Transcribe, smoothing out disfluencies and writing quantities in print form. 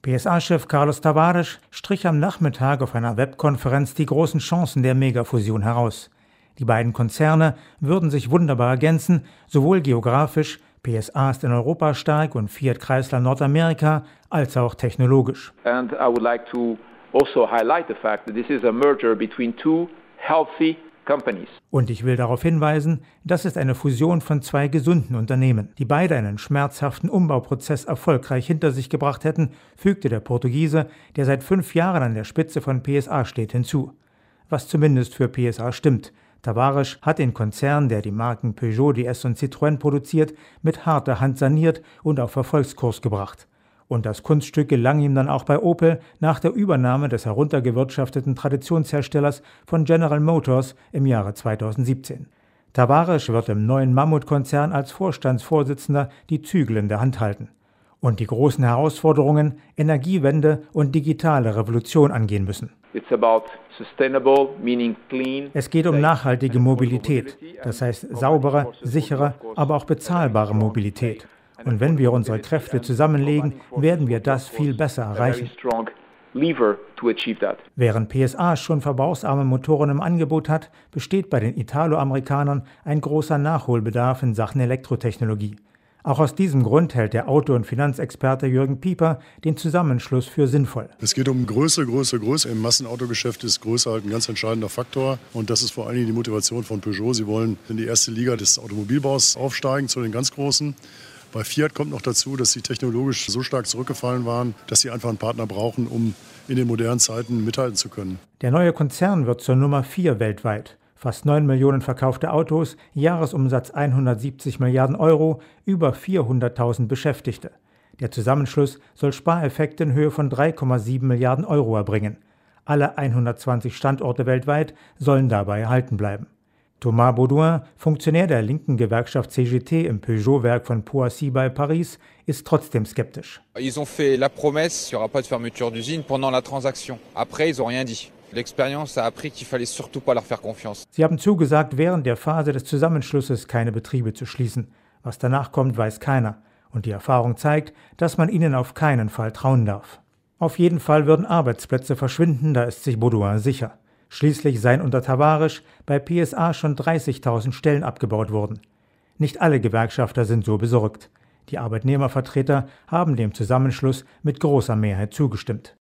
PSA-Chef Carlos Tavares strich am Nachmittag auf einer Webkonferenz die großen Chancen der Megafusion heraus. Die beiden Konzerne würden sich wunderbar ergänzen, sowohl geografisch, PSA ist in Europa stark und Fiat Chrysler Nordamerika, als auch technologisch. And I would like to also highlight the fact that this is a merger between two healthy companies. Und ich will darauf hinweisen, das ist eine Fusion von zwei gesunden Unternehmen, die beide einen schmerzhaften Umbauprozess erfolgreich hinter sich gebracht hätten, fügte der Portugiese, der seit 5 Jahren an der Spitze von PSA steht, hinzu. Was zumindest für PSA stimmt. Tavares hat den Konzern, der die Marken Peugeot, DS und Citroën produziert, mit harter Hand saniert und auf Erfolgskurs gebracht. Und das Kunststück gelang ihm dann auch bei Opel nach der Übernahme des heruntergewirtschafteten Traditionsherstellers von General Motors im Jahre 2017. Tavares wird im neuen Mammutkonzern als Vorstandsvorsitzender die Zügel in der Hand halten und die großen Herausforderungen Energiewende und digitale Revolution angehen müssen. It's about sustainable, meaning clean. Es geht um nachhaltige Mobilität, das heißt saubere, sichere, aber auch bezahlbare Mobilität. Und wenn wir unsere Kräfte zusammenlegen, werden wir das viel besser erreichen. Während PSA schon verbrauchsarme Motoren im Angebot hat, besteht bei den Italo-Amerikanern ein großer Nachholbedarf in Sachen Elektrotechnologie. Auch aus diesem Grund hält der Auto- und Finanzexperte Jürgen Pieper den Zusammenschluss für sinnvoll. Es geht um Größe. Im Massenautogeschäft ist Größe halt ein ganz entscheidender Faktor. Und das ist vor allen Dingen die Motivation von Peugeot. Sie wollen in die erste Liga des Automobilbaus aufsteigen, zu den ganz Großen. Bei Fiat kommt noch dazu, dass sie technologisch so stark zurückgefallen waren, dass sie einfach einen Partner brauchen, um in den modernen Zeiten mithalten zu können. Der neue Konzern wird zur Nummer 4 weltweit. Fast 9 Millionen verkaufte Autos, Jahresumsatz 170 Milliarden Euro, über 400.000 Beschäftigte. Der Zusammenschluss soll Spareffekte in Höhe von 3,7 Milliarden Euro erbringen. Alle 120 Standorte weltweit sollen dabei erhalten bleiben. Thomas Baudouin, Funktionär der linken Gewerkschaft CGT im Peugeot-Werk von Poissy bei Paris, ist trotzdem skeptisch. Ils ont fait la promesse, il n'y aura pas de fermeture d'usine pendant la transaction. Après, ils n'ont rien dit. L'expérience a appris qu'il fallait surtout pas leur faire confiance. Sie haben zugesagt, während der Phase des Zusammenschlusses keine Betriebe zu schließen. Was danach kommt, weiß keiner. Und die Erfahrung zeigt, dass man ihnen auf keinen Fall trauen darf. Auf jeden Fall würden Arbeitsplätze verschwinden, da ist sich Baudouin sicher. Schließlich seien unter Tavares bei PSA schon 30.000 Stellen abgebaut worden. Nicht alle Gewerkschafter sind so besorgt. Die Arbeitnehmervertreter haben dem Zusammenschluss mit großer Mehrheit zugestimmt.